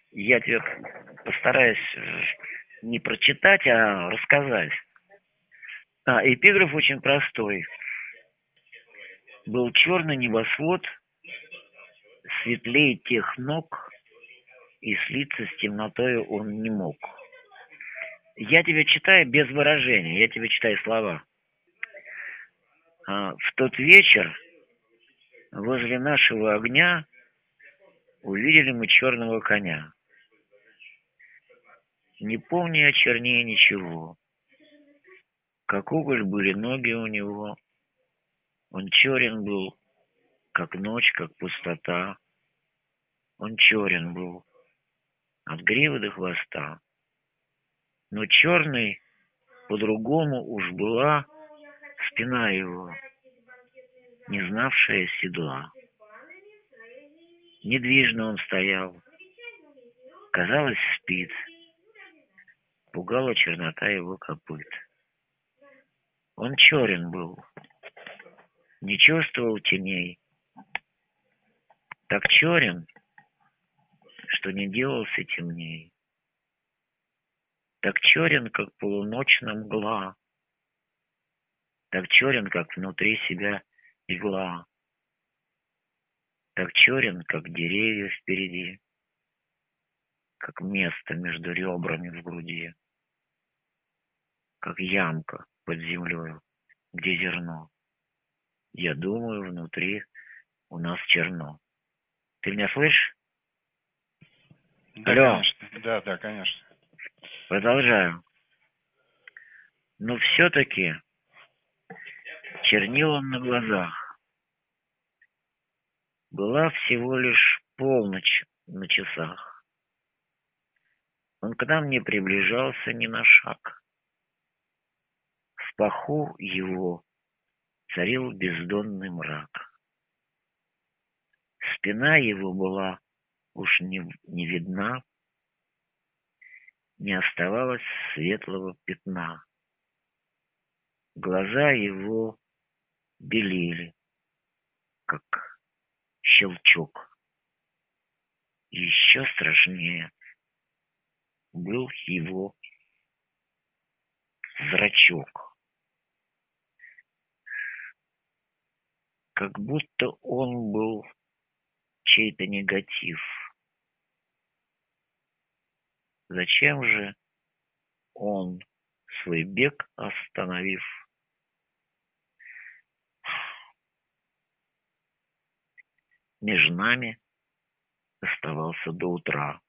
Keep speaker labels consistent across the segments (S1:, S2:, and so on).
S1: Я тебе постараюсь не прочитать, а рассказать. Эпиграф очень простой. Был черный небосвод, светлее тех ног, и слиться с темнотой он не мог. Я тебе читаю без выражения, я тебе читаю слова. В тот вечер возле нашего огня увидели мы черного коня. Не помню я чернее ничего. Как уголь были ноги у него. Он черен был, как ночь, как пустота. Он черен был от гривы до хвоста. Но черный по-другому уж была спина его, не знавшая седла. Недвижно он стоял, казалось, спит. Пугала чернота его копыт. Он черен был, не чувствовал теней. Так черен, что не делался темней. Так черен, как полуночная мгла. Так черен, как внутри себя игла. Так черен, как деревья впереди. Как место между ребрами в груди. Как ямка под землей, где зерно. Я думаю, внутри у нас черно. Ты меня слышишь?
S2: Да,
S1: Алло,
S2: конечно. Да, конечно.
S1: продолжаю. Но все-таки чернил он на глазах. Была всего лишь полночь на часах. Он к нам не приближался ни на шаг. В паху его царил бездонный мрак. Спина его была уж не видна, не оставалось светлого пятна. Глаза его белели, как щелчок. Еще страшнее был его зрачок. Как будто он был чей-то негатив. Зачем же он, свой бег остановив, между нами оставался до утра?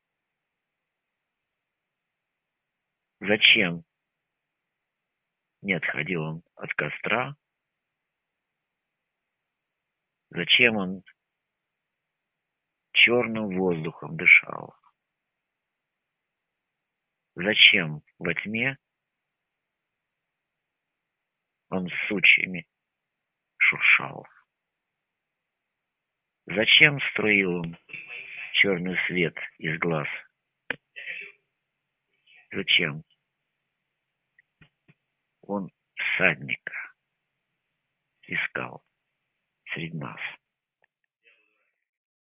S1: Зачем не отходил он от костра? Зачем он черным воздухом дышал? Зачем во тьме он сучьями шуршал? Зачем струил он черный свет из глаз? Зачем он всадника искал среди нас?